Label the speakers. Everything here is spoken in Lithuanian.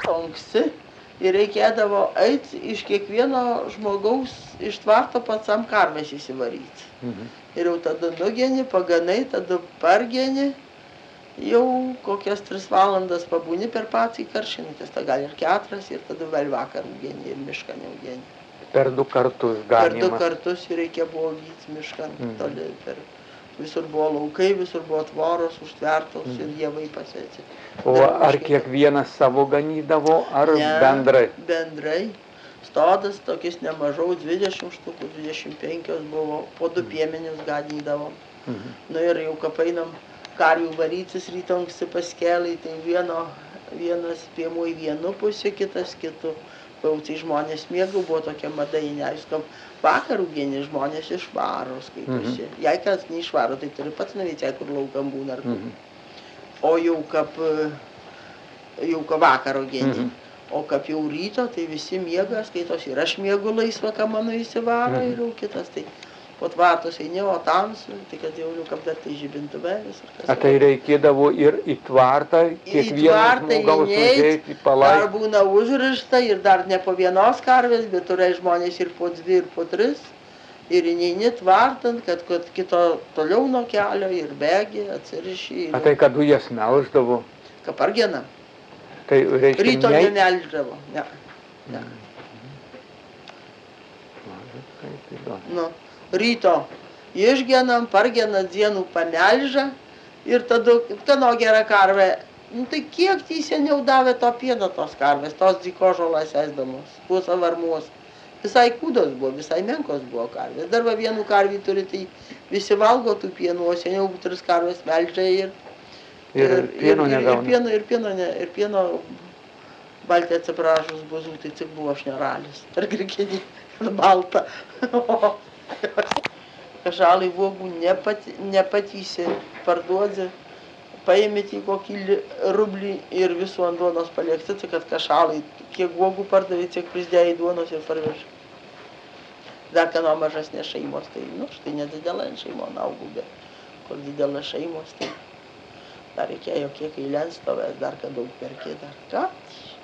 Speaker 1: anksti ir reikėdavo eiti iš kiekvieno žmogaus iš tvarto patsam karves įsivaryti. Ir jau tada nugeni, paganai, tada pargeni, jau kokias 3 valandas pabūni per patį karšintis, tada gal ir 4 ir tada vėl vakarų geni ir mišką neugeni.
Speaker 2: Per 2 kartus ganimas.
Speaker 1: Per 2 kartus reikia buvo vyti mišką toli. Visur buvo laukai, visur buvo tvoros užtvertos ir javai pasėti.
Speaker 2: O ar kiekvienas savo ganydavo, ar bendrai?
Speaker 1: Bendrai. Stodas tokius nemažau, 20 štukų, 25 buvo, po 2 piemenius ganydavom. Nu ir jau kapeinam karvių varytis ryto anksti paskeliai, tai vienas piemų į vieną pusę, kitas kitu. Tai žmonės mėgau, buvo tokia mada, neaiškam, vakarų geni žmonės išvaro, skaitosi. Jei kas neišvaro, tai turi pats navicę, kur laukam būna ar kur. O jau kap vakaro geni. O kap jau ryto, tai visi miega, skaitosi. Ir aš miegu laisvą, ką mano įsivaro, ir jau kitas. Tai po tvartos eini, o tamsu, tai kad jau kap dar tai žibintuvėlis.
Speaker 2: A tai reikėdavo ir į tvartą, kiekvienas žmogaus užeiti į palaikį.
Speaker 1: Dar būna užrišta ir dar ne po vienos karvės, bet turai žmonės ir po 2 ir po 3. Ir neini tvartant, kad kito toliau nuo kelio ir bėgi, atsiriši.
Speaker 2: A tai kad jas melždavo?
Speaker 1: Kapargena.
Speaker 2: Tai reiškia
Speaker 1: ryto nemelždavo, ne. Nu. Ryto išgenam, pargena dienų pamelža ir tada, kano gera karvė, nu tai kiek tai seniau davė to pieno tos karvės, tos dykožolas esdamos, pusą varmos. Visai kūdos buvo, visai menkos buvo karvės. Dar va vienų karvį turi, tai visi valgo tų pienų, o seniau 3 karvės melžia ir
Speaker 2: pieno negauna.
Speaker 1: Ir pieno baltė atsiprašus buzų, tai tik buvo šneralis. Ar grikinį, balta. Kašalai vuogų nepatysi, parduodzi, paėmėt į kokį rublį ir visų ant duonos paliekti, tai kad kašalai kiek vuogų pardavė, tiek prisidėjo į duonos ir parvežė. Dar kano mažesnės šeimos, tai, štai nedidelė šeimon augų, bet kur didelė šeimos, tai dar reikėjo kiek eilėn stovės, dar kad daug perkė, dar ką.